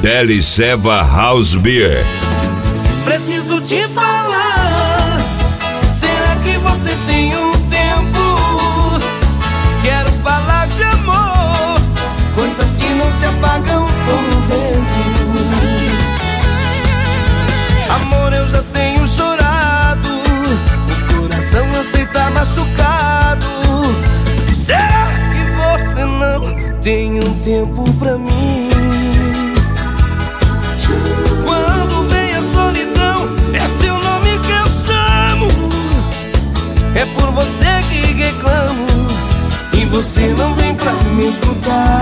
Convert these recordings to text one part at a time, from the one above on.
Belle Ceva House Beer. Preciso te falar, será que você tem um tempo? Quero falar de amor, coisas que não se apagam como o vento. Amor, eu já tenho chorado, o coração eu sei tá machucado. Será que você não tem um tempo pra mim? Quando vem a solidão, é seu nome que eu chamo. É por você que reclamo, e você não vem pra me escutar.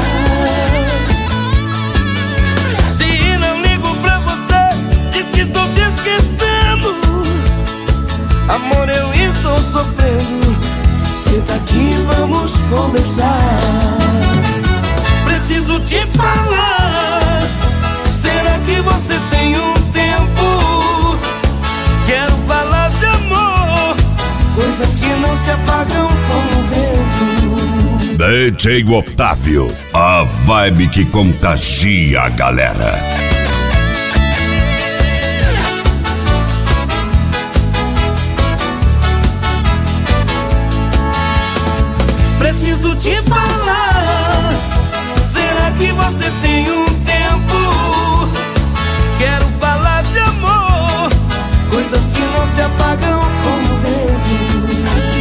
Se não ligo pra você, diz que estou te esquecendo. Amor, eu estou sofrendo. Senta aqui, vamos conversar. Preciso te falar, será que você tem um tempo? Quero falar de amor, coisas que não se apagam como o vento. DJ Otávio, a vibe que contagia a galera. Preciso te falar, será que você tem um tempo? Quero falar de amor, coisas que não se apagam como o vento.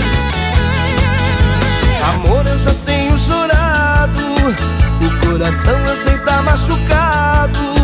Amor, eu já tenho chorado, o coração eu sei tá machucado.